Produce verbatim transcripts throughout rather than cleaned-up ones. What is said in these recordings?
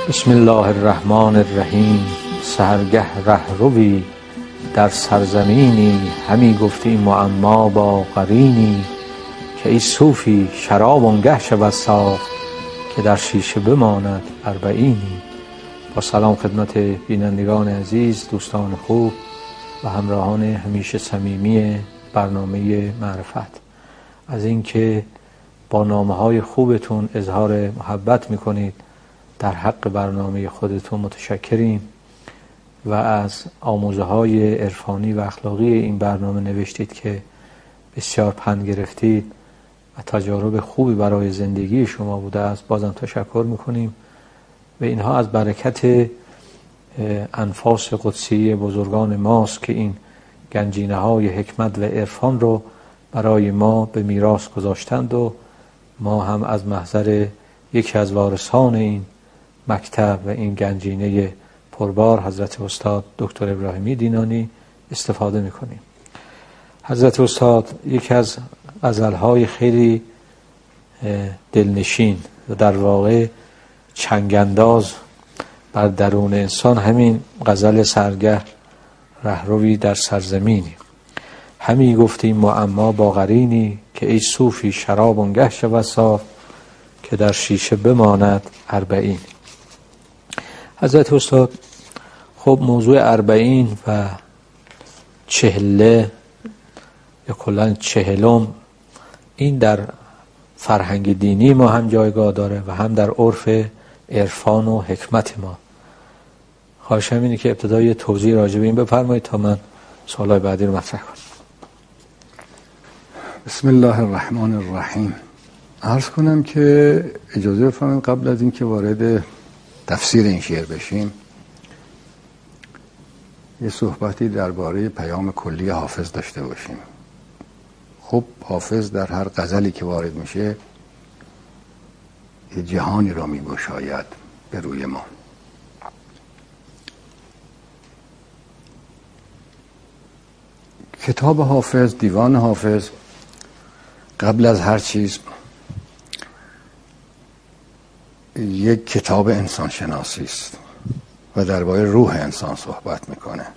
بسم الله الرحمن الرحیم. سحرگه رهروی در سرزمینی، همی گفتی معما با قرینی، که ای صوفی شراب آنگه شود صاف، که در شیشه بماند اربعینی. با سلام خدمت بینندگان عزیز، دوستان خوب و همراهان همیشه صمیمی برنامه معرفت، از اینکه با نامه‌های خوبتون اظهار محبت میکنید در حق برنامه خودتون متشکریم و از آموزه‌های عرفانی و اخلاقی این برنامه نوشتید که بسیار پند گرفتید و تجارب خوبی برای زندگی شما بوده است. بازم تشکر میکنیم و اینها از برکت انفاس قدسی بزرگان ماست که این گنجینه های حکمت و عرفان رو برای ما به میراث گذاشتند و ما هم از محضر یکی از وارثان این مکتب و این گنجینه پربار حضرت استاد دکتر ابراهیمی دینانی استفاده میکنیم. حضرت استاد یکی از غزلهای خیلی دلنشین و در واقع چنگانداز بر درون انسان همین غزل سحرگه رهروی در سرزمینی، همی گفتی معما با قرینی، که ای صوفی شراب آنگه شود صاف، که در شیشه بماند اربعین. حضرت استاد خب موضوع اربعین و چهله یا کلاً چهلم، این در فرهنگ دینی ما هم جایگاه داره و هم در عرف عرفان و حکمت ما. خواهشم اینه که ابتدای توضیح راجع به این بفرمایید تا من سوالای بعدی رو مطرح کنم. بسم الله الرحمن الرحیم. عرض کنم که اجازه بفرمایید قبل از اینکه وارد تفسیر این شعر بشیم یه صحبتی درباره پیام کلی حافظ داشته باشیم. خب حافظ در هر غزلی که وارد میشه یه جهانی را میگشاید به روی ما. کتاب حافظ، دیوان حافظ، قبل از هر چیز یک کتاب انسان شناسی است و درباره روح انسان صحبت میکنه،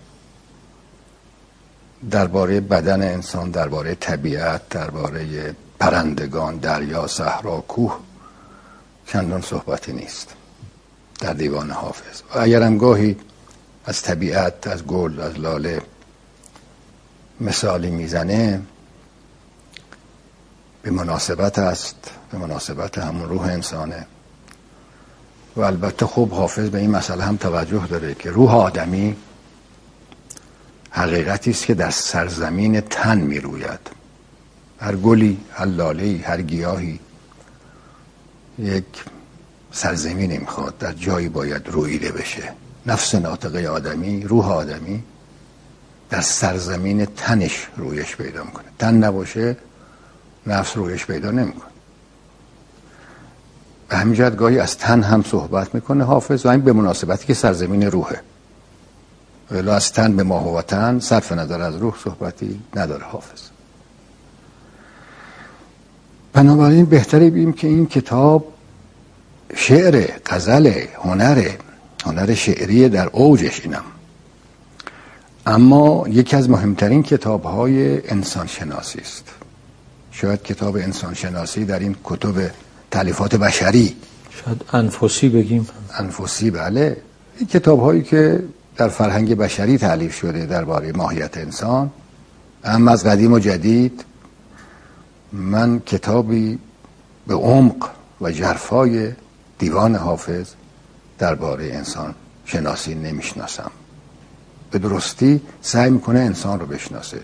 درباره بدن انسان، درباره طبیعت، درباره پرندگان، دریا، صحرا، کوه چندان صحبتی نیست در دیوان حافظ. و اگرم گاهی از طبیعت، از گل، از لاله مثالی میزنه، به مناسبت است، به مناسبت همون روح انسانه. و البته خب حافظ به این مسئله هم توجه داره که روح آدمی حقیقتی است که در سرزمین تن می روید. هر گلی، هر لاله‌ای، هر گیاهی یک سرزمینی میخواد، در جایی باید رویده بشه. نفس ناطقه آدمی، روح آدمی در سرزمین تنش رویش پیدا میکنه. تن نباشه نفس رویش پیدا نمیکنه. به همین جهت گاهی از تن هم صحبت میکنه حافظ و این به مناسبتی که سرزمین روحه. ولی از تن به ما و تن صرف نظر از روح صحبتی نداره حافظ. بنابراین بهتره بگیم که این کتاب شعر، غزل، هنر هنر شعری در اوجش اینم، اما یکی از مهمترین کتاب‌های انسان شناسی است. شاید کتاب انسان شناسی در این کتب تالیفات بشری، شاید انفسی بگیم، انفسی، بله، این کتاب‌هایی که در فرهنگ بشری تالیف شده درباره ماهیت انسان، اما از قدیم و جدید من کتابی به عمق و ژرفای دیوان حافظ درباره انسان شناسی نمیشناسم. به درستی سعی میکنه انسان رو بشناسه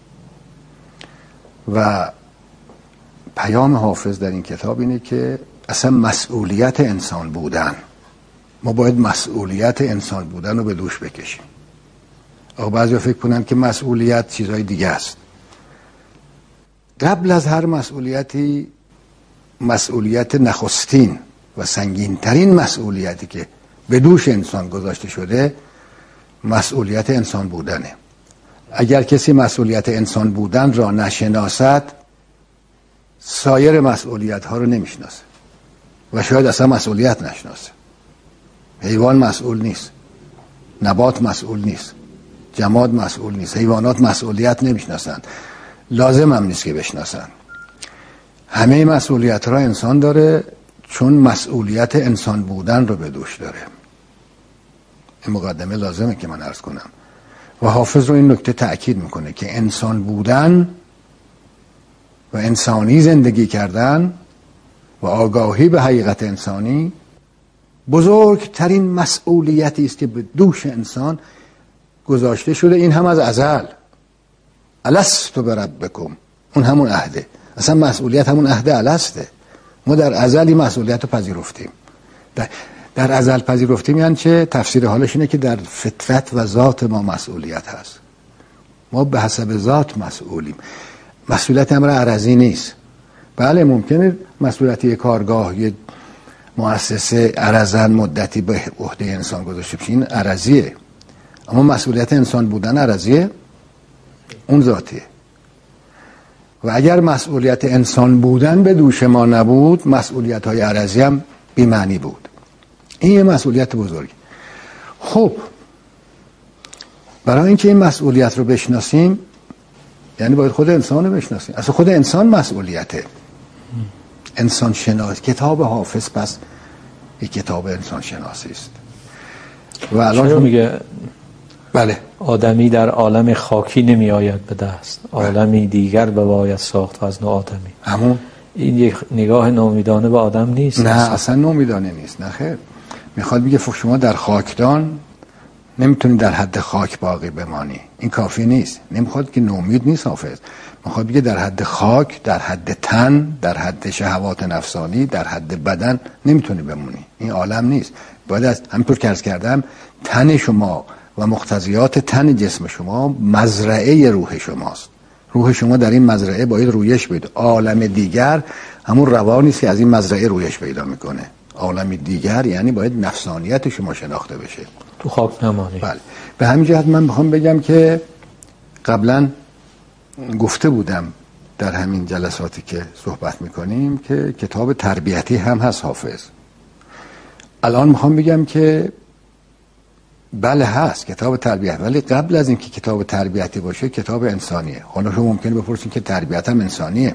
و پیام حافظ در این کتاب اینه که اصلا مسئولیت انسان بودن، ما باید مسئولیت انسان بودن رو به دوش بکشیم. آقا بعضی فکر کنن که مسئولیت چیزای دیگه است. قبل از هر مسئولیتی، مسئولیت نخستین و سنگینترین مسئولیتی که به دوش انسان گذاشته شده مسئولیت انسان بودنه. اگر کسی مسئولیت انسان بودن را نشناسد سایر مسئولیت ها رو نمیشناسه و شاید اصلا مسئولیت نشناسه. حیوان مسئول نیست، نبات مسئول نیست، جماد مسئول نیست، حیوانات مسئولیت نمیشناسند، لازم هم نیست که بشناسن. همه مسئولیت را انسان داره، چون مسئولیت انسان بودن رو به دوش داره. این مقدمه لازمه که من عرض کنم و حافظ رو این نکته تأکید میکنه که انسان بودن و انسانی زندگی کردن و آگاهی به حقیقت انسانی بزرگترین مسئولیتی است که به دوش انسان گذاشته شده. این هم از ازل، الستو بربکم، اون همون عهده، اصلا مسئولیت همون عهد السته. ما در ازلی مسئولیت رو پذیرفتیم. در, در ازل پذیرفتیم یعنی چه؟ تفسیر حالش اینه که در فطرت و ذات ما مسئولیت هست. ما به حسب ذات مسئولیم. مسئولیت امر عرضی نیست. بله ممکنه مسئولیت یک کارگاه، یک مؤسسه عرضاً مدتی به عهده انسان گذاشته بشه، این عرضیه. اما مسئولیت انسان بودن عرضیه، اون ذاتیه. و اگر مسئولیت انسان بودن به دوش ما نبود، مسئولیت های عرضی هم بی معنی بود. این یه مسئولیت بزرگی. خب برای اینکه این مسئولیت رو بشناسیم یعنی باید خود انسان رو بشناسیم. اصلا خود انسان مسئولیته. انسان شناسی، کتاب حافظ پس یک کتاب انسان شناسی است. و الان میگه بله آدمی در عالم خاکی نمی آید به دست، عالمی دیگر به باید ساخت و از نو آدمی. همون این یک نگاه نومیدانه به آدم نیست. نه اصلا, اصلا نومیدانه نیست. نه خیر، میخواد بگه شما در خاکدان نمیتونی در حد خاک باقی بمانی. این کافی نیست. نمیخواد که نومید نیست حافظ، میخواد بگه در حد خاک، در حد تن، در حد شهوات نفسانی، در حد بدن نمیتونی بمونی. این عالم نیست. باید از همینطور که عرض کردم تن شما و مقتضیات تن جسم شما مزرعه روح شماست. روح شما در این مزرعه باید رویش بده. عالم دیگر همون روانی است که از این مزرعه رویش پیدا میکنه. عالم دیگر یعنی باید نفسانیت شما شناخته بشه، تو خاک نمانی. بله. به همین جهت من میخوام بگم که قبلا گفته بودم در همین جلساتی که صحبت میکنیم که کتاب تربیتی هم هست حافظ. الان میخوام بگم که بله هست کتاب تربیت، ولی قبل از اینکه کتاب تربیتی باشه کتاب انسانیه. حالا شما ممکنه بپرسید که تربیت هم انسانیه.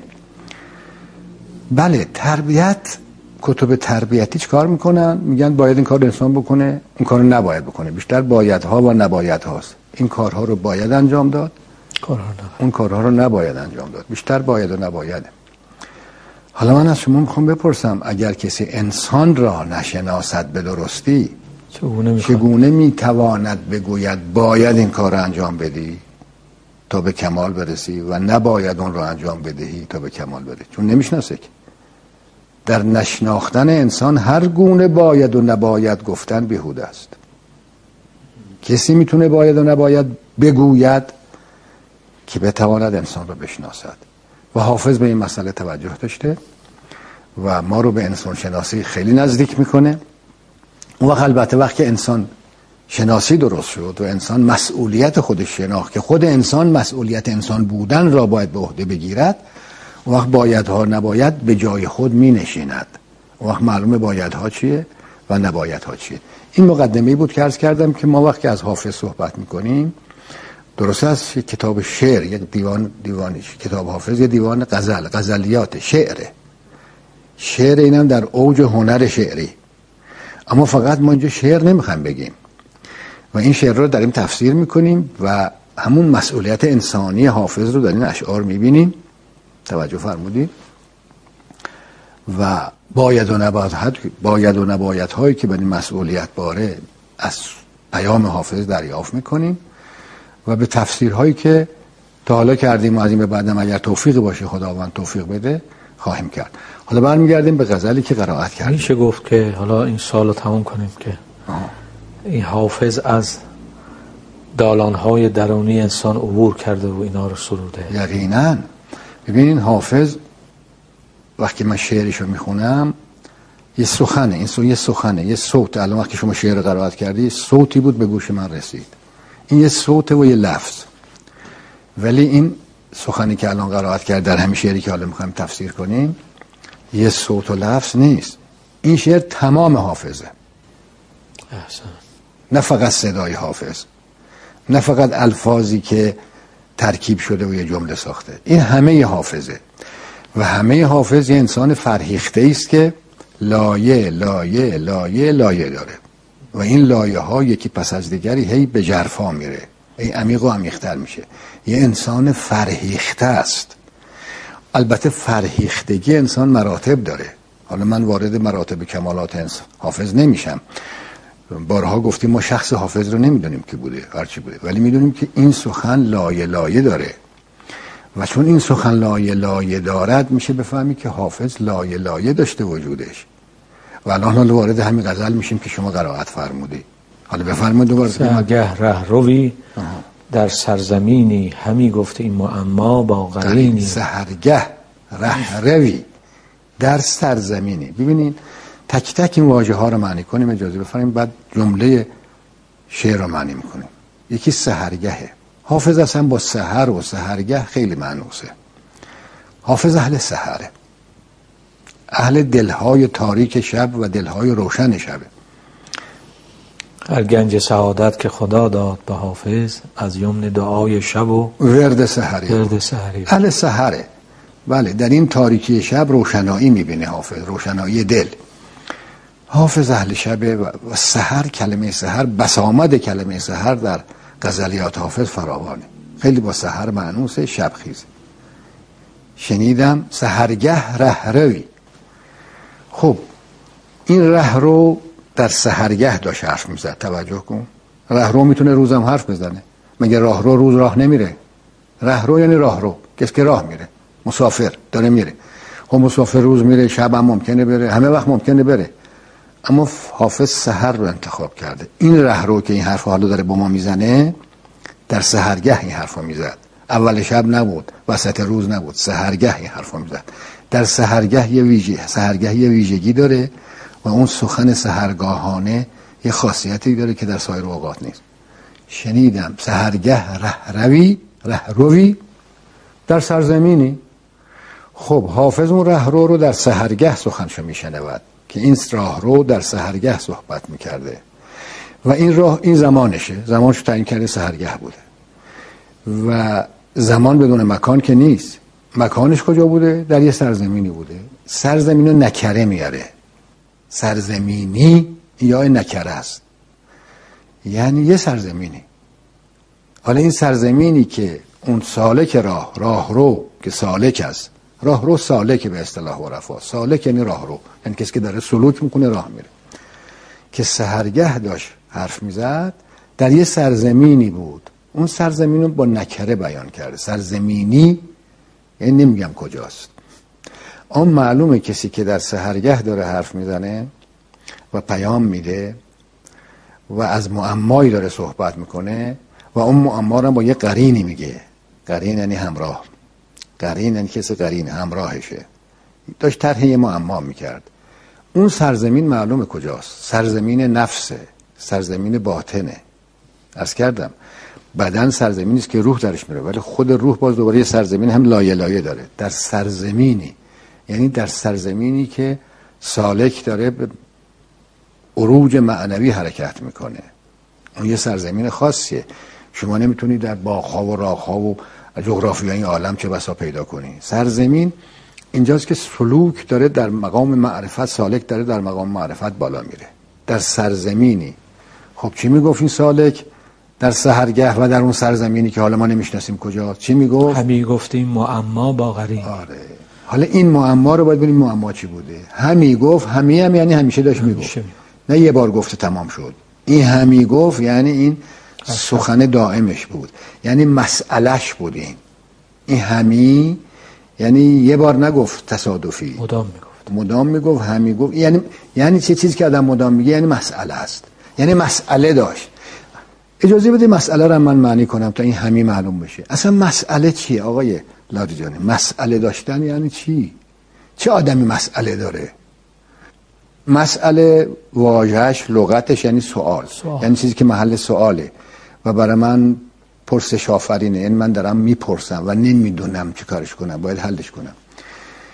بله تربیت، کتب تربیتی چه کار میکنن؟ میگن باید این کار انسان بکنه، این کار رو نباید بکنه. بیشتر بایدها و نبایدهاست. این کارها رو باید انجام داد، کارها نباید. اون کارها رو نباید انجام داد. بیشتر باید و نبایده. حالا من از شما میخوام بپرسم اگر کسی انسان را نشناسد به درستی چگونه, چگونه میتواند بگوید باید این کار رو انجام بدی تا به کمال برسی و نباید اون رو انجام بدهی تا به کمال برسی؟ چون نمیشناسه. در نشناختن انسان هر گونه باید و نباید گفتن بیهوده است. کسی میتونه باید و نباید بگوید که بتواند انسان رو بشناسد و حافظ به این مسئله توجه داشته و ما رو به انسان شناسی خیلی نزدیک میکنه. اون وقت البته وقتی که انسان شناسی درست شد و انسان مسئولیت خودش شناخت که خود انسان مسئولیت انسان بودن را باید به عهده بگیرد، اون وقت بایدها نباید به جای خود می نشیند. اون وقت معلومه بایدها چیه و نبایدها چیه. این مقدمه‌ای بود که عرض کردم که ما وقتی از حافظ صحبت میکنیم درست است. یک کتاب شعر، یک دیوان دیوانش کتاب حافظ، یک دیوان غزل، غزلیات، شعره. شعر اینم در اوج هنر شعری. اما فقط ما اینجا شعر نمیخوایم بگیم و این شعر رو داریم تفسیر میکنیم و همون مسئولیت انسانی حافظ رو در این اشعار میبینیم. توجه فرمودید؟ و باید و نباید باید و نباید هایی که به این مسئولیت باره از پیام حافظ دریافت میکنیم و به تفسیرهایی که تا حالا کردیم و از این به بعدم اگر توفیق باشه خداوند توفیق بده خواهیم کرد. حالا برمیگردیم به غزلی که قرائت کردیم. میشه گفت که حالا این سال رو تموم کنیم که آه. این حافظ از دالانهای درونی انسان عبور کرده و اینا رو سروده. یقینا. ببینین حافظ وقتی من شعرشو میخونم یه سخنه، این سو یه سخنه، یه صوت. الان وقتی شما شعر قرائت کردی صوتی بود به گوش من رسید. این یه صوت و یه لفظ. ولی این سخنی که الان قرائت کرد در همین شعری که حالا میخوایم تفسیر کنیم یه صوت و لفظ نیست. این شعر تمام حافظه. احسن. نه فقط صدای حافظ، نه فقط الفاظی که ترکیب شده و یه جمله ساخته، این همه حافظه. و همه حافظ یه انسان فرهیخته است که لایه لایه لایه لایه داره و این لایه ها یکی پس از دیگری هی به جرفا میره، هی عمیق و عمیق‌تر میشه. یه انسان فرهیخته است. البته فرهیختگی انسان مراتب داره. حالا من وارد مراتب کمالات انسان حافظ نمیشم. بارها گفتیم ما شخص حافظ رو نمیدونیم که بوده هرچی بوده، ولی میدونیم که این سخن لایه لایه داره و چون این سخن لایه لایه دارد میشه بفهمی که حافظ لایه لایه داشته وجودش. و الان حالا وارد همین غزل میشیم که شما قرائت فرمودی. حالا بفرمایید دوباره. سحرگه رهروی در سرزمینی همی گفته این معما با قرینی. سحرگه رهروی در سرزمینی. ببینین تک تک این واژه ها رو معنی کنیم، اجازه بفرمایید، بعد جمله شعر رو معنی میکنیم. یکی سحرگهه. حافظ اصلا با سحر و سحرگه خیلی معنوسه. حافظ اهل سحره، اهل دلهای تاریک شب و دلهای روشن شبه. هر گنج سعادت که خدا داد به حافظ، از یمن دعای شب و ورد سحری. ورد سحری. اهل سحره. بله، در این تاریکی شب روشنایی میبینه حافظ، روشنایی دل. حافظ اهل شبه و سحر، کلمه سحر، بسامد کلمه سحر در غزلیات حافظ فراوانه. خیلی با سحر معنوسه، شب خیزه. شنیدم سحرگه رهروی. خب این رهرو در سحرگه داشت حرف میزد. توجه کن، رهرو میتونه روزم حرف بزنه. مگه راهرو روز راه نمیره؟ رهرو یعنی راهرو، کسی که راه میره، مسافر داره میره. خب مسافر روز میره، شب هم ممکنه بره، همه وقت ممکنه بره. اما حافظ سحر رو انتخاب کرده. این رهرو که این حرف حالا داره با ما میزنه، در سحرگه این حرف رو میزد. اول شب نبود، وسط روز نبود، سحرگه این حرف رو میزد. در سحرگه یه ویژه سحرگه یه ویژگی داره و اون سخن سحرگاهانه یه خاصیتی داره که در سایر اوقات نیست. شنیدم سحرگه رهروی رهروی در سرزمینی. خب حافظ اون رهرو رو در سحرگه سخنشو میشنود که این راهرو در سحرگه صحبت میکرده و این راه این زمانشه، زمانشو تعیین کرده سحرگه بوده و زمان بدون مکان که نیست. مکانش کجا بوده؟ در یه سرزمینی بوده. سرزمینو نکره میاره. سرزمینی یا نکره است، یعنی یه سرزمینی. حالا این سرزمینی که اون سالک راه راهرو که سالک است، راهرو سالک به اصطلاح عرفا، سالک یعنی راهرو، یعنی کسی که داره سلوک میکنه، راه میره، که سحرگه داشت حرف میزد، در یه سرزمینی بود. اون سرزمین رو با نکره بیان کرده. سرزمینی یعنی نمیگم کجاست. اون معلومه کسی که در سحرگه داره حرف میزنه و پیام میده و از معمایی داره صحبت میکنه و اون معما رو با یه قرینی میگه. قرین یعنی همراه. قرین یعنی کسی قرین همراهشه. داشت طرح یه معما میکرد. اون سرزمین معلومه کجاست. سرزمین نفسه، سرزمین باطنه. عرض کردم بدن سرزمینی است که روح درش میره، ولی خود روح باز دوباره یه سرزمین هم لایه لایه داره. در سرزمینی یعنی در سرزمینی که سالک داره به عروج معنوی حرکت میکنه. اون یه سرزمین خاصیه. شما نمیتونید در باغ‌ها و راغ‌ها و جغرافیای این عالم چه بسا پیدا کنی. سرزمین اینجاست که سلوک داره در مقام معرفت، سالک داره در مقام معرفت بالا میره. در سرزمینی. خب چی میگفت این سالک در سحرگه و در اون سرزمینی که حالا ما نمیشناسیم کجا؟ چی میگفت؟ همی گفتیم معما با قرین. آره. حالا این معما رو باید ببینیم معما چی بوده. همی گفت، همی هم یعنی همیشه داشت میگفت، نه یه بار گفته تمام شد. این همی گفت یعنی این سخن دائمش بود، یعنی مسئلهش بود. این این همی یعنی یه بار نگفت تصادفی، مدام میگفت مدام میگفت همی گفت، یعنی یعنی چه چیزی که آدم مدام میگه یعنی مسئله است، یعنی مسئله داشت. اجازه بده مسئله رو من معنی کنم تا این همی معلوم بشه. اصلا مسئله چیه آقای لادیجانی؟ مسئله داشتن یعنی چی؟ چه آدمی مسئله داره؟ مسئله واژه‌اش لغتش یعنی سوال. سوال یعنی چیزی که محل سواله و برای من پرسش آفرینه. یعنی من دارم میپرسم و نمیدونم چه کارش کنم، باید حلش کنم.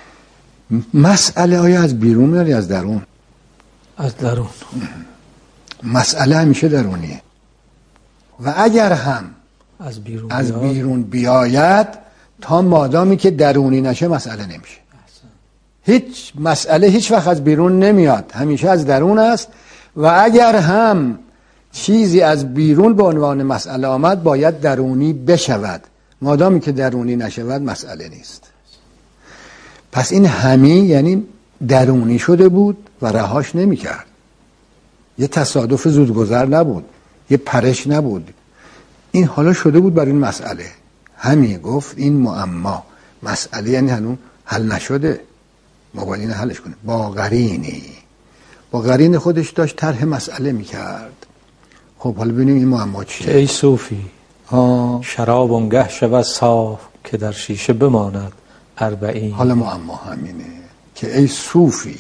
مسئله آیا از بیرون یا از درون؟ از درون. مسئله همیشه درونیه و اگر هم از بیرون, از بیاد. بیرون بیاید تا مادامی که درونی نشه مسئله نمیشه. هیچ مسئله هیچ وقت از بیرون نمیاد، همیشه از درون است و اگر هم چیزی از بیرون به عنوان مسئله آمد باید درونی بشود، مادامی که درونی نشود مسئله نیست. پس این همی یعنی درونی شده بود و رهاش نمی کرد. یه تصادف زودگذر نبود، یه پرش نبود، این حالا شده بود بر این مسئله. همی گفت این معما، مسئله یعنی هنوز حل نشده، ما باید این حلش کنیم. با قرینی، با قرین خودش داشت طرح مسئله میکرد. خب حالا ببینیم این معما چیه. ای صوفی شراب اونگه شود صاف که در شیشه بماند اربعین. حالا معما همینه که ای صوفی،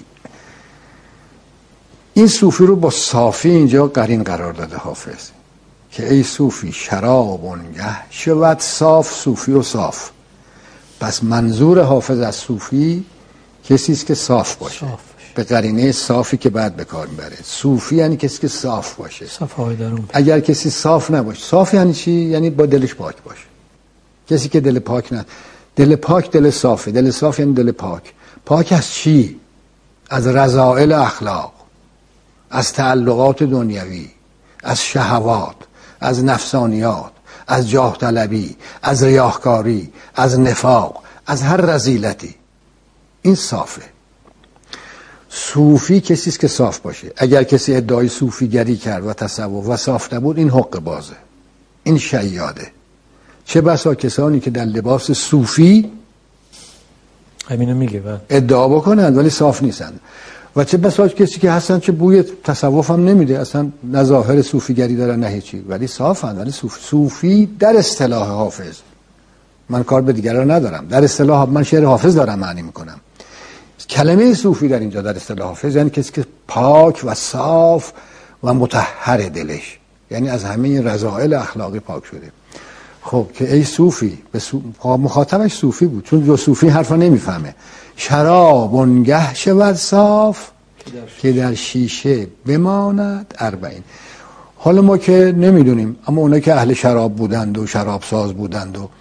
این صوفی رو با صافی اینجا قرین قرار داده حافظ، که ای صوفی شراب اونگه شود صاف، صوفی و صاف. پس منظور حافظ از صوفی کسی است که صاف باشه، صاف. به قرینه صافی که بعد به کار میبره. صوفی یعنی کسی که صاف باشه، صفای درون. اگر کسی صاف نباشه، صاف یعنی چی؟ یعنی با دلش پاک باشه. کسی که دل پاک نه، دل پاک دل صافه. دل صاف یعنی دل پاک. پاک از چی؟ از رذائل اخلاق، از تعلقات دنیوی، از شهوات، از نفسانیات، از جاه طلبی، از ریاکاری، از نفاق، از هر رذیلتی. این صافه. صوفی کسی است که صاف باشه. اگر کسی ادعای صوفیگری کرد و تصوف و صاف نبود، این حق بازه، این شیاده. چه بسا کسانی که در لباس صوفی همینو میگه ادعا بکنند ولی صاف نیستند، و چه بسا کسی که هستن چه بوی تصوف هم نمیده، اصلا نه ظاهر صوفیگری دارن نه هیچی، ولی صافن. ولی صوفی, صوفی در اصطلاح حافظ، من کار به دیگران ندارم، در اصطلاح من شعر حافظ دارم معنی میکنم. کلمه صوفی در اینجا در اصطلاح حافظ یعنی کسی که پاک و صاف و مطهر دلش، یعنی از همه این رذائل اخلاقی پاک شده. خب که ای صوفی، به صوف... مخاطبش صوفی بود، چون جو صوفی حرفا نمیفهمه. شراب اونگه شود صاف که در شیشه بماند اربعین. حالا ما که نمیدونیم، اما اونا که اهل شراب بودند و شراب ساز بودند و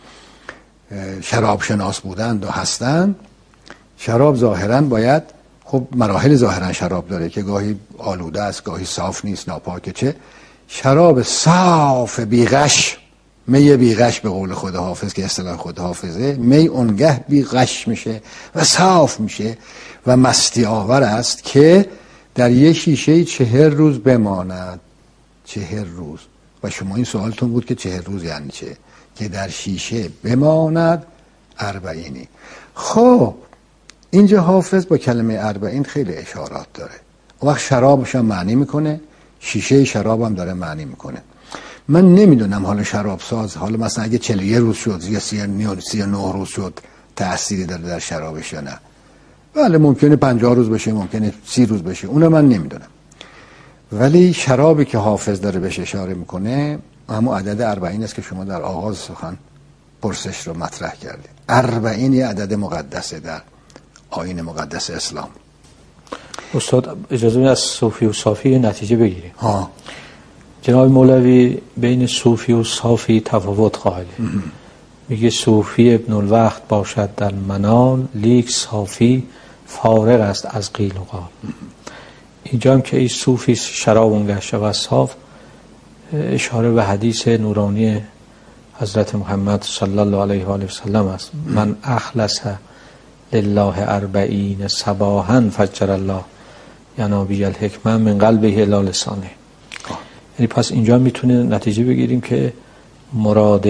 شراب شناس بودند و هستند، شراب ظاهرا باید، خب مراحل ظاهرا شراب داره که گاهی آلوده است، گاهی صاف نیست، ناپاکه. چه شراب صاف بیغش، می بیغش به قول خود حافظ که اصطلاح خود حافظه، می اونگه بیغش میشه و صاف میشه و مستی آور است که در یک شیشه چهر روز بماند. چهر روز. و شما این سوالتون بود که چهر روز یعنی چه؟ که در شیشه بماند اربعینی. خب اینجا حافظ با کلمه اربعین خیلی اشارات داره. اون وقت شرابش هم معنی میکنه، شیشه شراب هم داره معنی میکنه. من نمیدونم حالا شراب ساز، حالا مثلا اگه چهل و یک روز شد یا سی و نه روز شد تأثیری داره در شرابش یا نه. بله ممکنه پنجاه روز بشه، ممکنه سی روز بشه، اونو من نمیدونم. ولی شرابی که حافظ داره بهش اشاره میکنه همون عدد اربعین است که شما در آغاز سخن پرسش رو مطرح کردید. اربعین یه عدد مقدسه در آیین مقدس اسلام. استاد اجازه بدید از صوفی و صافی نتیجه بگیریم. ها. جناب مولوی بین صوفی و صافی تفاوت قائله. میگه صوفی ابن الوقت باشد در منال، لیک صافی فارغ است از قیل و قال. اینجا هم که ای صوفی شراب اونگه شود صاف، اشاره به حدیث نورانی حضرت محمد صلی الله علیه و آله و سلم است. من اخلص لله اربعین صباحا فجر الله ینابی الحکمه من قلبه الی لسانه. یعنی پس اینجا میتونه نتیجه بگیریم که مراد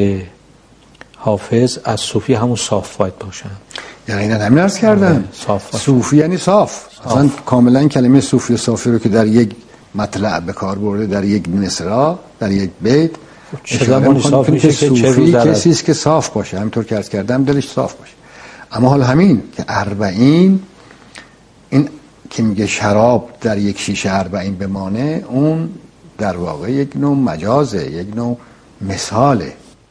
حافظ از صوفی همون صاف باید باشن. یعنی اینا همین عرض کردن صوفی یعنی صاف. اصلا کاملا کلمه صوفی و صافی رو که در یک مطلع به کار برده، در یک مصرع، در یک بیت، چه صاف میشه که صوفی کسی است که صاف باشه، همینطور که عرض کردم دلش صاف باشه. اما حال همین که اربعین، این که میگه شراب در یک شیشه اربعین بمانه، اون در واقع یک نوع مجازه، یک نوع مثاله.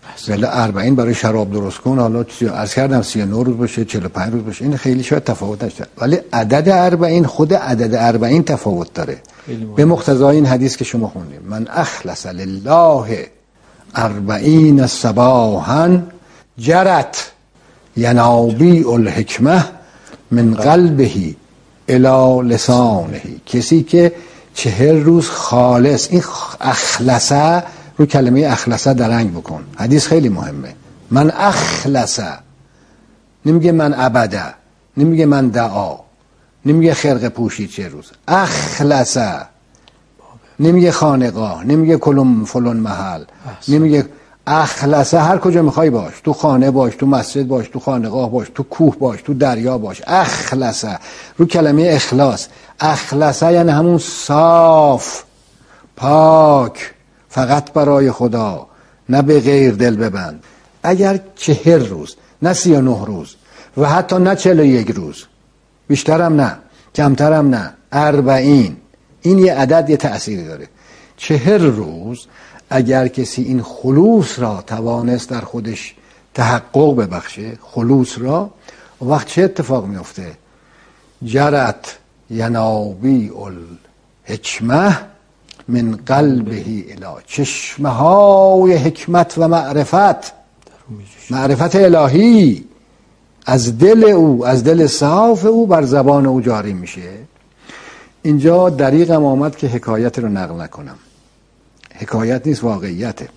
ولی اربعین برای شراب درست کن، حالا عرض کردم سی و نه روز باشه، چهل و پنج روز باشه، این خیلی شاید تفاوت داشته، ولی عدد اربعین، خود عدد اربعین تفاوت داره به مقتضای این حدیث که شما خوندیم. من اخلص لله اربعین صباحا جرت ینابیع الحکمه من قلبه الی لسانه. کسی که چهل روز خالص، این اخلصه رو کلمه اخلصه درنگ بکن، حدیث خیلی مهمه. من اخلصه، نمیگه من عبده، نمیگه من دعا، نمیگه خرقه پوشید چه روز، اخلصه، نمیگه خانقاه، نمیگه کلم فلان محل، نمیگه اخلصه. هر کجا میخوای باش، تو خانه باش، تو مسجد باش، تو خانقاه باش، تو کوه باش، تو دریا باش. اخلصه رو کلمه اخلاص. اخلصه یعنی همون صاف، پاک، فقط برای خدا، نه به غیر دل ببند. اگر چهل روز، نه سی و نه روز و حتی نه چهل و یک روز، بیشترم نه کمترم نه، اربعین، این یه عدد یه تأثیری داره. چهل روز اگر کسی این خلوص را توانست در خودش تحقق ببخشه، خلوص را، وقت چه اتفاق میفته؟ جرت ینابیع الحکمه من قلبه الی، چشمه های حکمت و معرفت، معرفت الهی از دل او، از دل صاف او بر زبان او جاری میشه. اینجا دریغم آمد که حکایت رو نقل نکنم، حکایت نیست، واقعیته.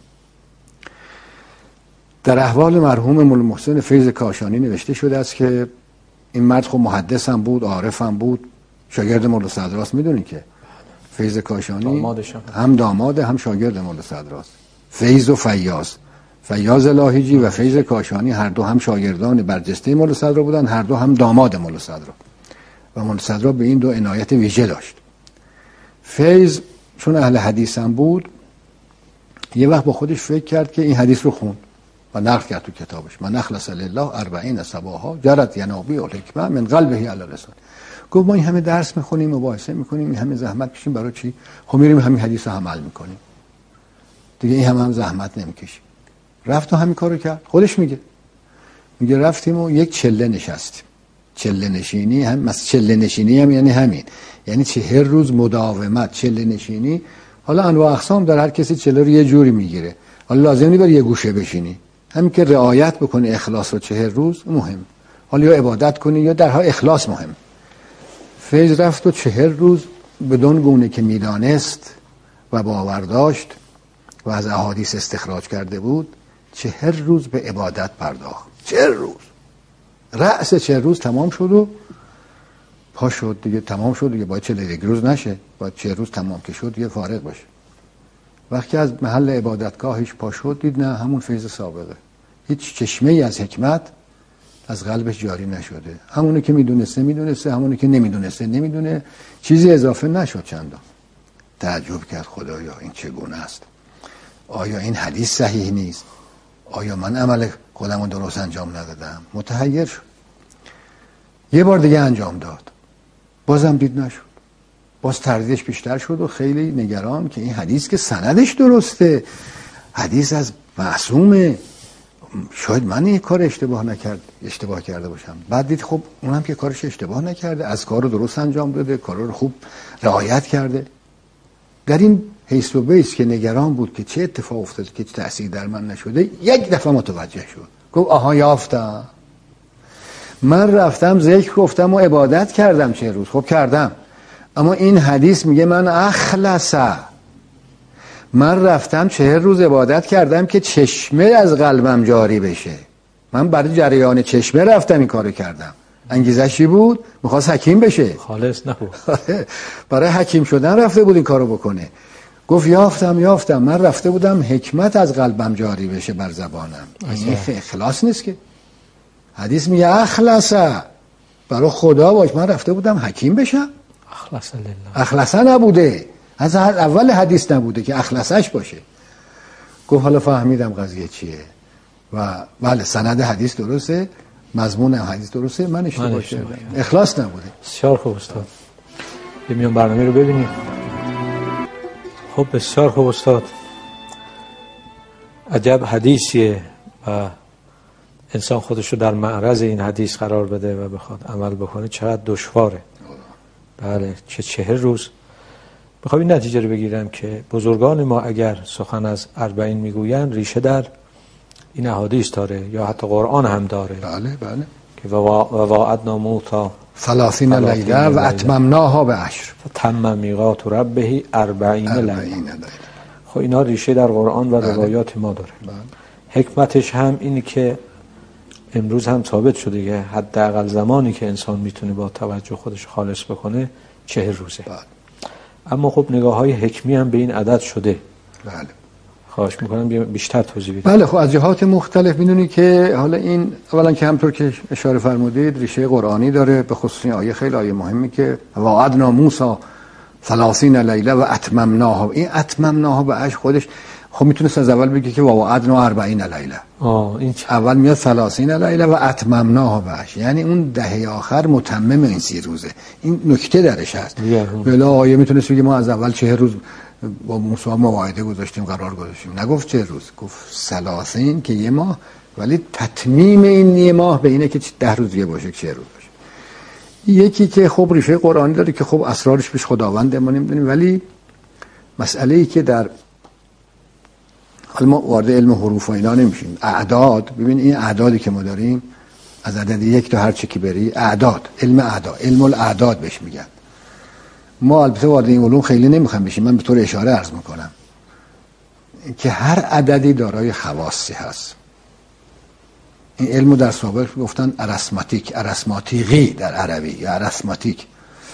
در احوال مرحوم مولا محسن فیض کاشانی نوشته شده است که این مرد خب محدث هم بود، عارف هم بود، شاگرد مولا صدراست. میدونین که فیض کاشانی هم داماده هم شاگرد مولا صدراست. فیض و فیاض، فیاض لاهیجی و فیض کاشانی هر دو هم شاگردان برجسته مولا صدرا بودن، هر دو هم داماد مولا صدرا، و مولا صدرا به این دو عنایت ویژه داشت. فیض چون اهل حدیث هم بود، یه وقت با خودش فکر کرد که این حدیث رو خوند و نقل کرد تو کتابش. من اخلص لله اربعین صباحا جرت ینابیع الحکمه من قلبه الی لسان. گفت ما این همه درس میخونیم، مباحثه میکنیم، این همه زحمت کشیم، برای چی؟ خب میریم همین حدیث رو عمل میکنیم دیگه، این همه هم زحمت نمیکشیم. رفت و همین کارو کرد. خودش میگه میگه رفتیم و یک چله نشستیم. چله نشینی هم مثلا چله نشینی هم یعنی همین، یعنی چهل روز مداومت. چله نشینی حالا انواع اقسام در، هر کسی چله رو یه جوری میگیره. حالا لازم نیست بری یه گوشه بشینی، همین که رعایت بکنی اخلاص رو چهل روز مهم. حالا یا عبادت کنی یا درها اخلاص مهم. فیض رفت و چهل روز بدون گونه که میدانست و باور داشت و از احادیث استخراج کرده بود، چهل روز به عبادت پرداخت. چهل روز، رأس چهل روز تمام شد و پا شد دیگه، تمام شد دیگه، باید چهل یک روز نشه، باید چهل روز تمام که شد دیگه فارغ باشه. وقتی از محل عبادتگاهش پا شد، دید نه همون فیض سابقه، هیچ چشمه ای از حکمت از قلبش جاری نشده. همونی که میدونسته میدونسته، همونی که نمیدونسته نمیدونه، چیزی اضافه نشد چندان. تعجب کرد خدایا این چگونه است؟ آیا این حدیث صحیح نیست؟ آیا من عمل خودمو درست انجام ندادم؟ متحیر شد. یه بار دیگه انجام داد، بازم دید نشد. باز تردیدش بیشتر شد و خیلی نگران که این حدیث که سندش درسته، حدیث از معصومه، شاید من یه کار اشتباه نکرد اشتباه کرده باشم. بعد دید خب اونم که کارش اشتباه نکرده، از کار رو درست انجام داده، کار رو خوب رعایت کرده. در این حیث و بیس که نگران بود که چه اتفاق افتاد که تأثیر در من نشده، یک دفعه متوجه شد. گفت آها یافتم، من رفتم ذکر گفتم و عبادت کردم چه روز، خب کردم، اما این حدیث میگه من اخلصه، من رفتم چهل روز عبادت کردم که چشمه از قلبم جاری بشه. من برای جریان چشمه رفتم این کارو کردم. انگیزش چی بود؟ میخواست حکیم بشه، خالص نبود. برای حکیم شدن رفته بود این کارو بکنه. گفت یافتم یافتم من رفته بودم حکمت از قلبم جاری بشه بر زبانم. این اخلاص نیست که. حدیث میگه اخلصه، برای خدا باش، من رفته بودم حکیم بشم. اخلصه لله، اخلصه نبوده، از اول حدیث نبوده که اخلصش باشه. گفت حالا فهمیدم قضیه چیه و بله سند حدیث درسته، مضمون حدیث درسته، من اشتباه کردم، اخلاص نبوده. بسیار خوب استاد، میام برنامه رو ببینیم. خب بسیار خوب استاد، عجب حدیثیه و انسان خودشو در معرض این حدیث قرار بده و بخواد عمل بکنه چقدر دشواره. بله چه چهر روز. میخوام این نتیجه رو بگیرم که بزرگان ما اگر سخن از اربعین میگوین ریشه در این احادیث داره یا حتی قرآن هم داره. بله بله که و واعدنا موسی ثلاثین لیله و اتممناها به عشر فتم میقات ربه اربعین لیله. خب اینا ریشه در قرآن و روایات ما داره. بله. حکمتش هم اینی که امروز هم ثابت شده که حداقل زمانی که انسان میتونه با توجه خودش خالص بکنه چهر روزه. بله. اما خب نگاه های حکمی هم به این عدد شده. بله. خواهش میکنم بیشتر توضیح بدید. بله خب از جهات مختلف میدونی که حالا این اولا که همطور که اشاره فرمودید ریشه قرآنی داره، به خصوص این آیه خیلی آیه مهمی که وعدنا موسی ثلاثین لیله و اتممناها. این اتممناها به اش خودش خب میتونست از اول بگه که وعدنا اربعین لیله. آه این چه؟ اول میاد ثلاثین لیله و اتممناها به اش، یعنی اون دهه آخر متمم این سی روزه. این نکته درش هست. بلا آیه میتونست بگه ما از اول چهر روز با موسی مواعده گذاشتیم، قرار گذاشتیم. نگفت چه روز، گفت ثلاثین که یه ماه، ولی تتمیم این یه ماه به اینه که ده روز دیگه باشه، چه روز باشه. یکی که خب ریشه قرآنی داره که خب اسرارش پیش خداونده ما نمیدونیم، ولی مسئله ای که در حالا ما وارد علم حروف و اینا نمیشیم. اعداد، ببین این اعدادی که ما داریم از عدد یک تا هر چی که بری اعداد، علم اعداد، علم الاعداد بهش میگن. ما البته وارد این علوم خیلی نمیخوام بشیم، من به طور اشاره عرض میکنم که هر عددی دارای خواصی هست. این علمو در سابق گفتن ارثماتیک، ارثماتیقی در عربی یا ارثماتیک،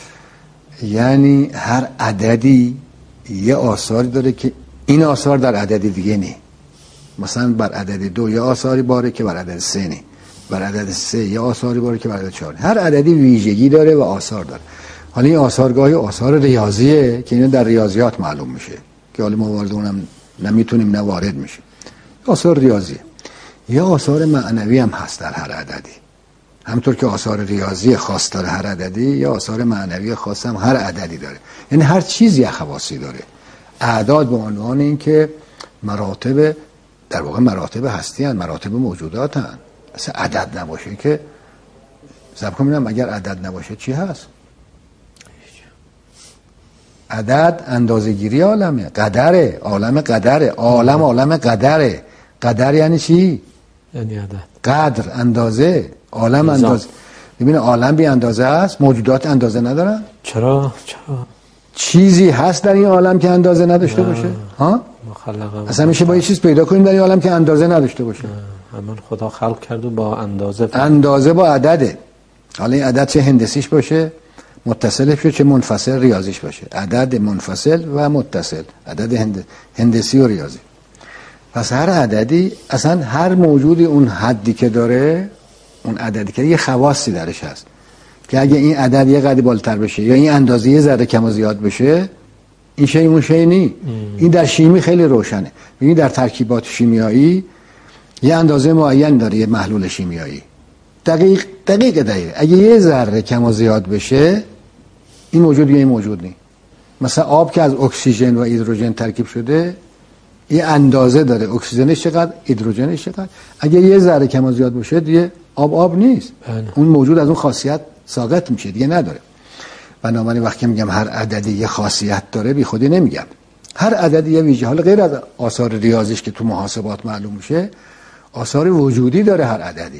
یعنی هر عددی یه آثاری داره که این آثار در عددی دیگه نی. مثلا بر عدد دو یه آثاری باره که بر عدد سه نی، بر عدد سه یه آثاری باره که بر عدد چهار نی. هر عددی ویژگی داره و آثار داره. حالا این آثارگاهی آثار ریاضیه که اینا در ریاضیات معلوم میشه که حالا ما وارد اونم نمیتونیم نوارد میشه. آثار ریاضیه. یه آثار معنوی هم هست در هر عددی. همونطور که آثار ریاضی خاص داره هر عددی، یا آثار معنوی خاص هم هر عددی داره. یعنی هر چیزی خواصی داره. اعداد به عنوان این که مراتب، در واقع مراتب هستی هستند، مراتب موجودات هستند. اصلا عدد نباشه که حساب کنم اگر عدد نباشه چی هست؟ عدد اندازه‌گیری عالمه، قدره، عالم قدره، عالم عالم قدره. قدر یعنی چی؟ یعنی عدد. قدر اندازه، عالم اندازه. ببین عالم بی اندازه است، موجودات اندازه ندارن؟ چرا؟ چرا؟ چیزی هست در این عالم که اندازه نداشته باشه؟ ها؟ اصلا میشه با یه چیز پیدا کنیم در این عالم که اندازه نداشته باشه؟ همون خدا خلق کرد و با اندازه فرد. اندازه با عدده. حالا این عدد چه هندسیش باشه، متصلش باشه، چه منفصل ریاضیش باشه. عدد منفصل و متصل، عدد هند... هندسی و ریاضی. پس هر عددی، اصلا هر موجودی اون حدی که داره، اون عددی که یه خواصی درش هست که اگه این عدد یه قدری بالاتر بشه یا این اندازه یه ذره کم و زیاد بشه، این شی اون شی نی. این در شیمی خیلی روشنه. ببینید در ترکیبات شیمیایی یه اندازه معین داره، یه محلول شیمیایی دقیق دقیق دقیق. اگه یه ذره کم و زیاد بشه، این موجود یا این موجود نی. مثلا آب که از اکسیژن و هیدروژن ترکیب شده، یه اندازه داره، اکسیژنش چقدر، هیدروژنش چقدر. اگه یه ذره کم و زیاد بشه دیگه آب آب نیست. بله. اون موجود از اون خاصیت ساقط میشه، دیگه نداره. بنابراین وقتی میگم هر عددی یه خاصیت داره، بی خودی نمیگم. هر عددی یه ویژه، حالا غیر از آثار ریاضیش که تو محاسبات معلوم میشه، آثار وجودی داره هر عددی.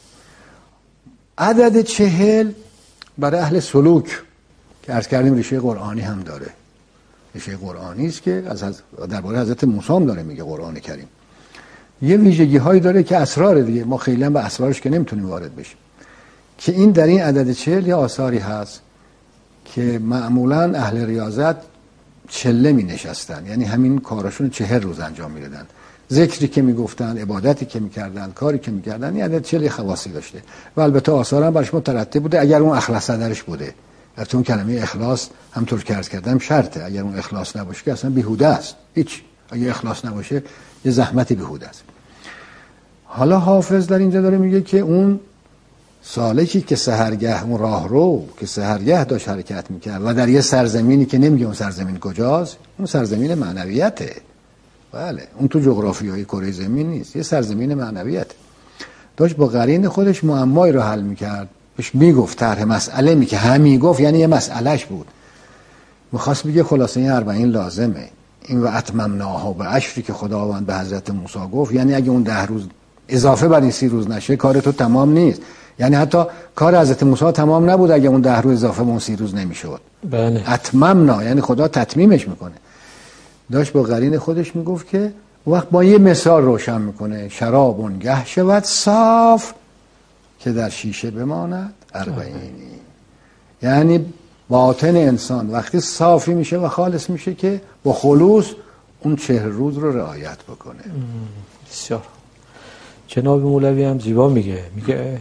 عدد چهل برای اهل سلوک که عرض کردیم ریشه قرآنی هم داره. ریشه قرآنی است که از درباره حضرت موسی هم داره میگه قرآن کریم. یه ویژگی هایی داره که اسرار دیگه، ما خیلی هم به اسرارش که نمیتونیم وارد بشیم. که این در این عدد چهل یه آثاری هست که معمولا اهل ریاضت چله می نشستن، یعنی همین کاراشون چهل روز انجام میدادن. ذکری که میگفتن، عبادتی که میکردن، کاری که میکردن، این عدد چهل خواصی داشته و البته آثار هم برش مترتب بوده اگر اون اخلاص درش بوده. البته اون کلمه اخلاص همطور که عرض کردم شرطه. اگر اون اخلاص نباشه که اصلا بیهوده است. هیچ، اگر اخلاص نباشه یه زحمتی بیهوده است. حالا حافظ در اینجا داره میگه که اون سالکی که سحرگه، اون راهرو که سحرگه داشت حرکت میکرد و در یه سرزمینی که نمیگه اون سرزمین کجاست، اون سرزمین معنویته. بله اون تو جغرافیای کره زمین نیست، یه سرزمین معنویت. داشت با قرین خودش معمایی رو حل میکرد، بهش میگفت طرح مسئله می که همی گفت یعنی یه مسئلهش بود، میخواست بگه خلاصه این اربعین لازمه. این و اتممناها به عشری که خداوند به حضرت موسی گفت، یعنی اگه اون ده روز اضافه بر این سی روز نشه کار تو تمام نیست. یعنی حتی کار حضرت موسی تمام نبود اگه اون ده روز اضافه به اون سی روز نمیشد. بله. اتممنا یعنی خدا تتمیمش میکنه. داشت با قرین خودش میگفت که وقت با یه مثال روشن میکنه، شرابون گه شود صاف که در شیشه بماند اربعینی. یعنی باطن انسان وقتی صافی میشه و خالص میشه که با خلوص اون چهر روز رو رعایت بکنه. بسیار. جناب مولوی هم زیبا میگه، میگه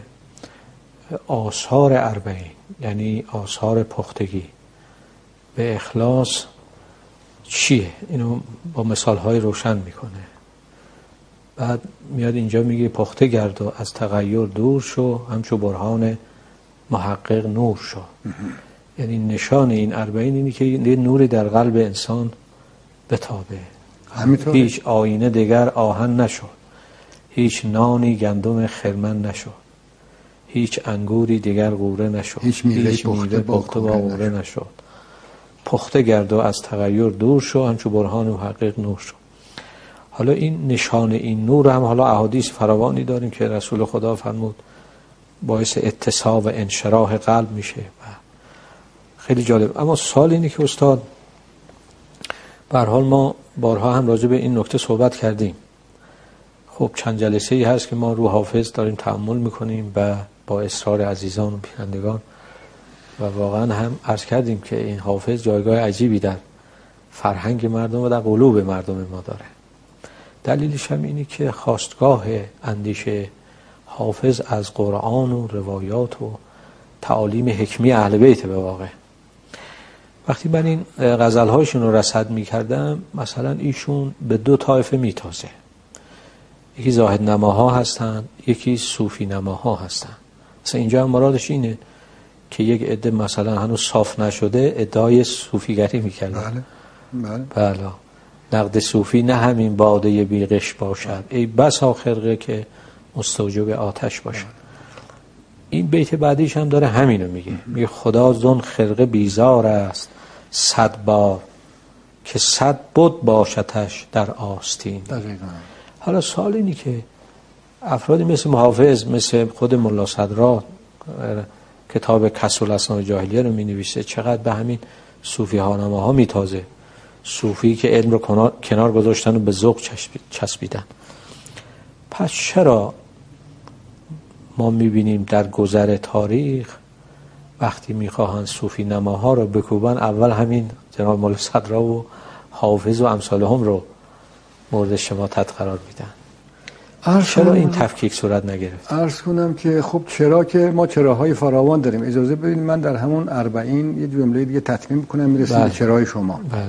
آثار اربعین یعنی آثار پختگی به اخلاص چیه؟ اینو با مثالهای روشن میکنه. بعد میاد اینجا میگه پخته گرد و از تغییر دور شو، همچو برهان محقق نور شو. یعنی نشان این اربعین اینی که یه نوری در قلب انسان بتابه. همینطور هیچ آینه دیگر آهن نشد، هیچ نانی گندم خرمن نشد، هیچ انگوری دیگر غوره نشد، هیچ میوه پخته با غوره نشد. پخته گرد و از تغییر دور شو، همچو برهان محقق نور شو. حالا این نشان این نور هم حالا احادیث فراوانی داریم که رسول خدا فرمود باعث اتساع و انشراح قلب میشه و خیلی جالب. اما سوال اینه که استاد به هر حال ما بارها هم راجع به این نکته صحبت کردیم. خب چند جلسه ای هست که ما رو حافظ داریم تأمل میکنیم و با اصرار عزیزان و بینندگان و واقعا هم عرض کردیم که این حافظ جایگاه عجیبی در فرهنگ مردم و در قلوب مردم ما داره. دلیلش هم اینه که خواستگاه اندیشه حافظ از قرآن و روایات و تعالیم حکمی اهل بیت به واقع. وقتی من این غزلهایشون رو رصد میکردم، مثلا ایشون به دو طایفه میتازه، یکی زاهد نماها هستن، یکی صوفی نماها هستن. مثلا اینجا هم مرادش اینه که یک عده مثلا هنوز صاف نشده ادعای صوفیگری میکردن. بله بله. بله. نقد صوفی نه همین باده بیغش باشد، ای بسا خرقه که مستوجب آتش باشد. این بیت بعدیش هم داره همینو میگه، میگه خدا زن خرقه بیزار است صد بار که صد بود باشتش در آستین. دقیقاً. حالا سوال اینی که افرادی مثل محافظ، مثل خود ملا صدرا کتاب کسر الاسناد جاهلیه رو می نویسه، چقدر به همین صوفی ها نماها می تازه، صوفی که علم رو کنار, کنار گذاشتن و به ذوق چسبیدن. پس چرا ما می بینیم در گذر تاریخ وقتی می خواهند صوفی نماها رو بکوبن، اول همین جناب ملا صدرا و حافظ و امثال هم رو مورد شماتت قرار میدن؟ چرا این تفکیک صورت نگرفت؟ عرض کنم که خب چرا که ما چراهای فراوان داریم. اجازه بدید من در همون اربعین یه جمله دیگه تتمیم کنم میرسیم به چرای شما. بله.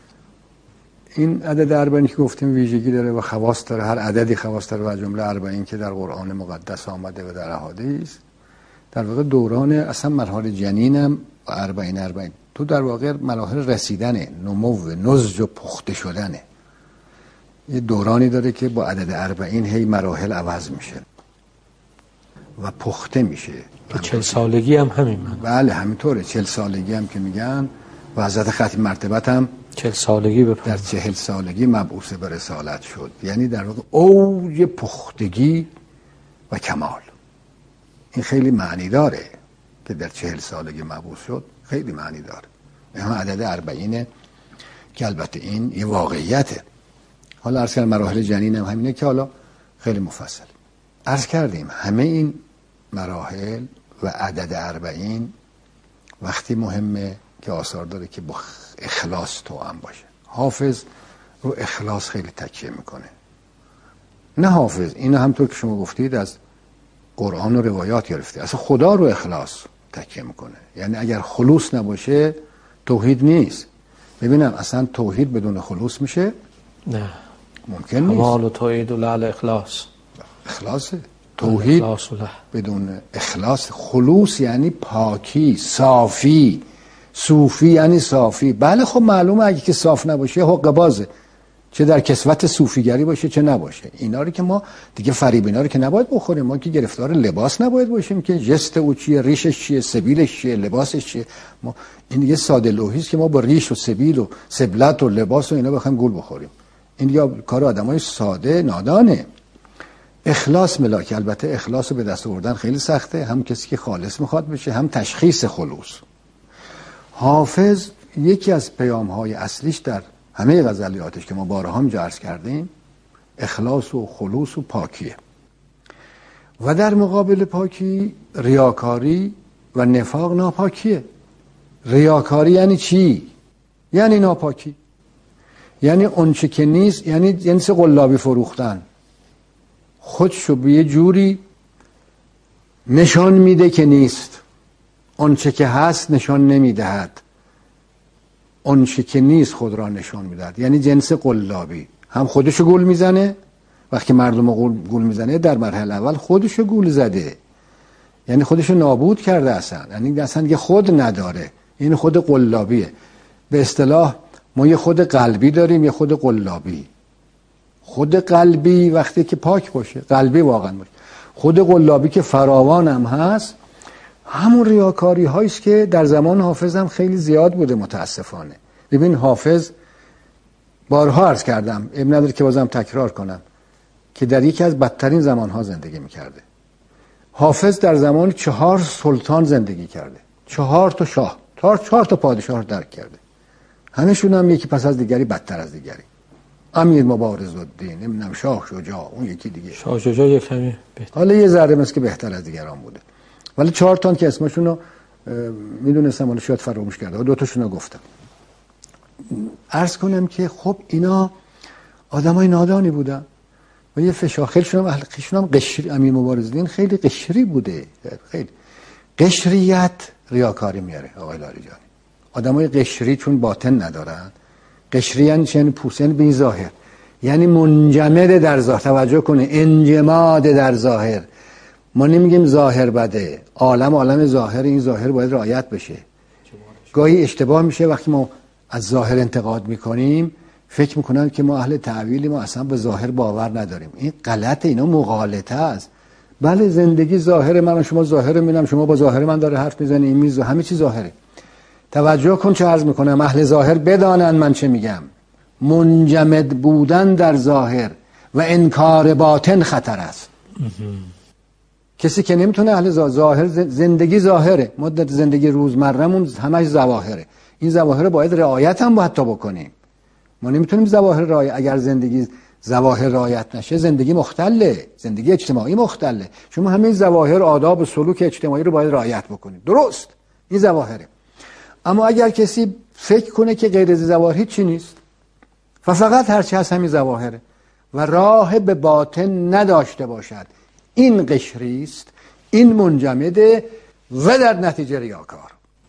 این عدد اربعین که گفتیم ویژگی داره و خواص داره، هر عددی خواص داره و جمله اربعین که در قرآن مقدس آمده و در احادیث در واقع دوران اصلا مراحل جنینم و اربعین اربعین تو در واقع مراحل رسیدنه، نمو، نضج و پخته شدنه. یه دورانی داره که با عدد اربعین هی مراحل عوض میشه و پخته میشه. تو چل سالگی هم همین من. بله همینطوره، چل سالگی هم که میگن و حضرت ختم مرتبت هم چل سالگی بپرد. در چهل سالگی مبعوث به رسالت شد. یعنی در واقع اوج پختگی و کمال. این خیلی معنی داره که در چهل سالگی مبعوث شد، خیلی معنی داره. این عدد اربعینه که البته این یه واقعیته. حالا عرض کردم مراحل جنین هم همینه که حالا خیلی مفصل عرض کردیم. همه این مراحل و عدد اربعین وقتی مهمه که آثار داره که با اخلاص توأم باشه. حافظ رو اخلاص خیلی تکیه میکنه. نه حافظ، اینو همطور که شما گفتید از قرآن و روایات گرفته، اصلا خدا رو اخلاص تکیه میکنه. یعنی اگر خلوص نباشه توحید نیست. ببینم اصلا توحید بدون خلوص میشه؟ نه ممکن نیست. کمال و توحید و لعل اخلاص. اخلاصه. توحید بدون اخلاص. خلوص یعنی پاکی، صافی. صوفی یعنی صافی. بله خب معلومه اگه که صاف نباشه حق بازه. چه در کسوت صوفیگری باشه چه نباشه. اینا رو که ما دیگه فریب اینا رو که نباید بخوریم. ما که گرفتار لباس نباید باشیم که جست او چیه، ریشش چیه، سبیلش چیه، لباسش چیه. ما این دیگه ساده لوحی است که ما با ریش و سبیل و سبلت و لباس و اینا بخوایم گول بخوریم. این دیگه کار آدمای ساده نادانه. اخلاص ملاک. البته اخلاص رو به دست آوردن خیلی سخته، هم کسی که خالص میخواد بشه، هم تشخیص خلوص. حافظ یکی از پیام‌های اصلیش در همه غزلیاتش که ما بارها هم عرض کردیم اخلاص و خلوص و پاکیه. و در مقابل پاکی ریاکاری و نفاق ناپاکیه. ریاکاری یعنی چی؟ یعنی ناپاکی، یعنی اونچه که نیست، یعنی جنس قلابی فروختن، خودشو به یه جوری نشان میده که نیست، اونچه که هست نشان نمیدهد، اونچه که نیست خود را نشان میدهد. یعنی جنس قلابی، هم خودشو گول میزنه، وقتی مردم رو گول میزنه در مرحله اول خودشو گول زده، یعنی خودشو نابود کرده اصلا، یعنی اصلا یه خود نداره. این خود قلابیه. به اصطلاح ما یه خود قلبی داریم، یه خود قلابی. خود قلبی وقتی که پاک باشه، قلبی واقعا باشه. خود قلابی که فراوان هم هست، همون ریاکاری هاییست که در زمان حافظ هم خیلی زیاد بوده متاسفانه. ببین حافظ، بارها عرض کردم، اب نداره که بازم تکرار کنم، که در یکی از بدترین زمانها زندگی میکرده. حافظ در زمان چهار سلطان زندگی کرده، چهار تا شاه، چهار, چهار تا پادشاه درک کرده، همشون هم یکی پس از دیگری بدتر از دیگری. امیر مبارزالدین، نمیدونم شاه شجاع، اون یکی دیگه شاه شجاع یک کمی بهتر، حالا یه ذره مثل که بهتر از دیگران بوده، ولی چهار تان که اسمشون رو میدونستم ولی شاید فراموش کرده، دو تاشون رو گفتم. عرض کنم که خب اینا آدمای نادانی بودن و یه فشاخلشون هم اخلاقشون هم قشری. امیر مبارزالدین خیلی قشری بوده، خیلی قشریت ریاکاری میاره آقای لاریجانی. آدمای قشری چون باطن ندارن، قشری یعنی چه؟ پوسن بی ظاهر، یعنی منجمد در ظاهر. توجه کنه، انجماد در ظاهر. ما نمیگیم ظاهر بده، عالم عالم ظاهر، این ظاهر باید رعایت بشه. گاهی اشتباه میشه وقتی ما از ظاهر انتقاد میکنیم، فکر میکنن که ما اهل تعویلی، ما اصلا به ظاهر باور نداریم. این غلطه، اینا مغالطه است. بله زندگی ظاهر، من شما ظاهر میبینم، شما با ظاهر من داره حرف میزنی، این میز همه چی ظاهره. توجه کن چه عرض میکنم، اهل ظاهر بدانن من چه میگم. منجمد بودن در ظاهر و انکار باطن خطر است. کسی که نمیتونه اهل ظاهر، زندگی ظاهره، ما در زندگی روزمرهمون همش ظواهره. این ظواهر باید رعایت هم باید تا بکنیم. ما نمیتونیم ظواهر رعایت، اگر زندگی ظواهر رعایت نشه زندگی مختله، زندگی اجتماعی مختله. شما همه ظواهر، آداب و سلوک اجتماعی رو باید رعایت بکنید، درست، این ظواهره. اما اگر کسی فکر کنه که غیر از ظواهر هیچ چی نیست و فقط هرچی هست همین ظواهره و راه به باطن نداشته باشد، این قشری است، این منجمده و در نتیجه ریاکار.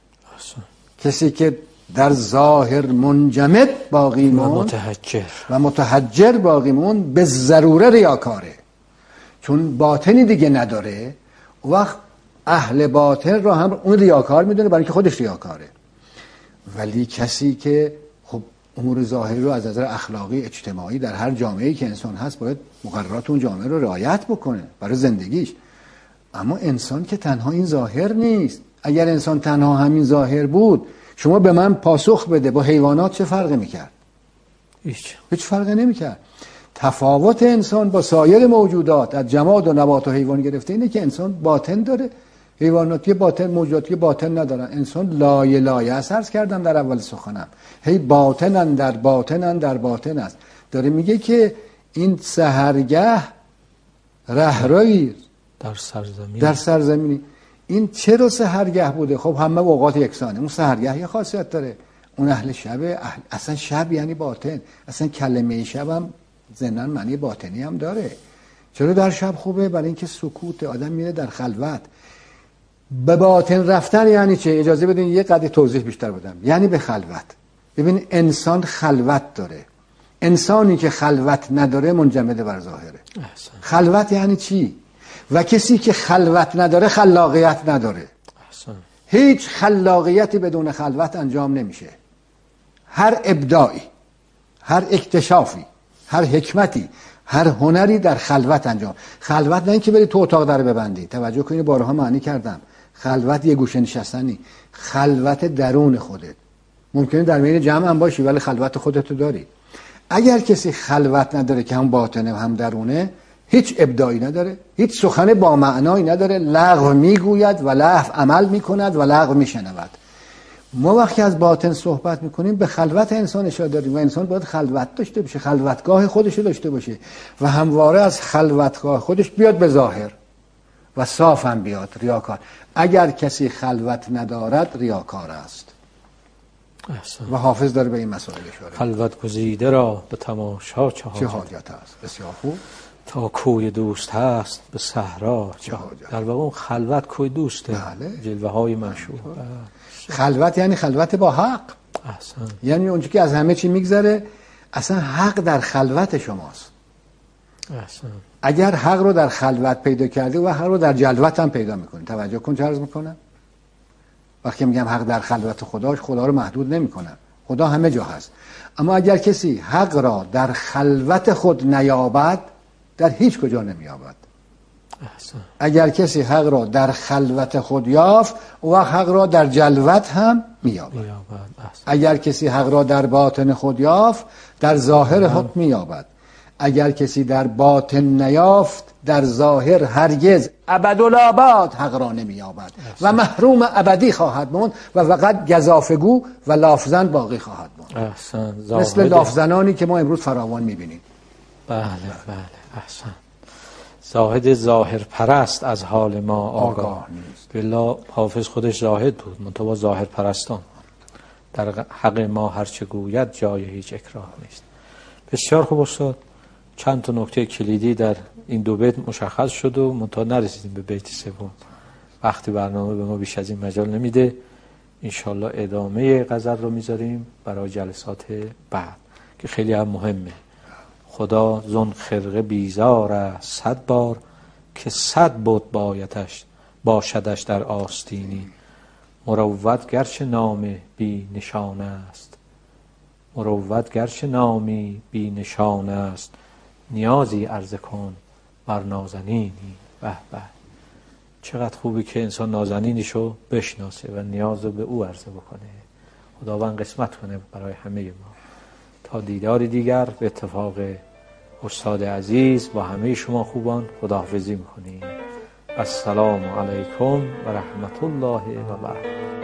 کسی که در ظاهر منجمد باقی مون و متحجر و متحجر باقی مون به ضروره ریاکاره، چون باطنی دیگه نداره. وقت اهل باطن رو هم اون ریاکار میدونه برای که خودش ریاکاره. ولی کسی که خب امور ظاهری رو از نظر اخلاقی اجتماعی در هر جامعه‌ای که انسان هست باید مقررات اون جامعه رو رعایت بکنه برای زندگیش. اما انسان که تنها این ظاهر نیست. اگر انسان تنها همین ظاهر بود، شما به من پاسخ بده با حیوانات چه فرقی میکرد؟ هیچ هیچ فرقی نمیکرد. تفاوت انسان با سایر موجودات از جماد و نبات و حیوان گرفته اینه که انسان باطن داره، حیواناتی باطن، موجوداتی باطن ندارن. انسان لایه لایه است. عرض کردم در اول سخنم، هی باطنن در باطنن در باطن است. داره میگه که این سحرگه رهروی در سرزمین در سرزمینی. این چرا سحرگه بوده؟ خب همه اوقات یکسانه. اون سحرگه یه خاصیت داره، اون اهل شبه. اهل... اصلا شب یعنی باطن، اصلا کلمه شب هم ضمناً معنی باطنی هم داره. چرا در شب خوبه؟ برای اینکه سکوت، آدم میره در خلوت. به باطن رفتن یعنی چه؟ اجازه بدین یه قدری توضیح بیشتر بدم. یعنی به خلوت. ببین انسان خلوت داره، انسانی که خلوت نداره منجمد بر ظاهره. احسن. خلوت یعنی چی؟ و کسی که خلوت نداره خلاقیت نداره. احسن. هیچ خلاقیتی بدون خلوت انجام نمیشه. هر ابداعی، هر اکتشافی، هر حکمتی، هر هنری در خلوت انجام. خلوت نه اینکه بری تو اتاق در ببندی. توجه کنید بارها معنی کردم. خلوت یه گوشه نشستنی، خلوت درون خودت. ممکنه در میان جمع هم باشی ولی خلوت خودتو داری. اگر کسی خلوت نداره که هم باطنه هم درونه، هیچ ابداعی نداره، هیچ سخن با معنایی نداره، لغو میگوید و لغو عمل میکند و لغو میشنود. ما وقتی از باطن صحبت میکنیم به خلوت انسان اشاره داریم و انسان باید خلوت داشته باشه، خلوتگاه خودش داشته باشه و همواره از خلوتگاه خودش بیاد به ظاهر و صاف هم بیاد، ریاکار. اگر کسی خلوت ندارد ریاکار است. احسن. و حافظ داره به این مسائل اشاره. خلوت گزیده را به تماشا چه چه حاجت حاجت است؟ بسیار خوب. تا کوی دوست هست به صحرا چه حاجت. در واقع اون خلوت کوی دوسته. بله. جلوه های منشور. خلوت یعنی خلوت با حق. احسن. یعنی اونجا که از همه چی میگذره، اصلا حق در خلوت شماست. احسن. اگر حق رو در خلوت پیدا کردی و حق رو در جلوت هم پیدا میکنی. توجه کن چه عرض میکنم. وقتی میگم حق در خلوت خداش، خدا رو محدود نمیکنم، خدا همه جا هست. اما اگر کسی حق را در خلوت خود نیابد، در هیچ کجا نمیابد. احسن. اگر کسی حق را در خلوت خود یافت و حق را در جلوت هم میابد. اگر کسی حق را در باطن خود یافت، در ظاهر خود میابد. اگر کسی در باطن نیافت، در ظاهر هرگز ابدالآباد حق را نمییابد و محروم ابدی خواهد موند و فقط گزافگو و لافزن باقی خواهد موند. احسن. مثل لافزنانی که ما امروز فراوان میبینیم. بله بله. احسن. زاهد ظاهر پرست از حال ما آگاه نیست. بالله حافظ خودش زاهد بود، منتها ظاهر پرستان. در حق ما هرچه گوید جای هیچ اکراه نیست. بسیار خوب استاد. چند تا نکته کلیدی در این دو بیت مشخص شد و منتها نرسیدیم به بیت سوم. وقتی برنامه به ما بیش از این مجال نمیده. انشالله ادامه غزل رو میذاریم برای جلسات بعد که خیلی هم مهمه. خدا زن خرقه بیزار است صد بار، که صد بود بایدش باشدش در آستینی. مروت گرچه نام بی نشان است، مروت گرچه نامی بی نشان است، نیازی عرضه کن بر نازنینی. به به، چقدر خوبی که انسان نازنینشو بشناسه و نیاز رو به او عرضه بکنه. خداوند قسمت کنه برای همه ما. تا دیدار دیگر به اتفاق استاد عزیز با همه شما خوبان خداحافظی میکنیم. السلام علیکم و رحمت الله و برکاته.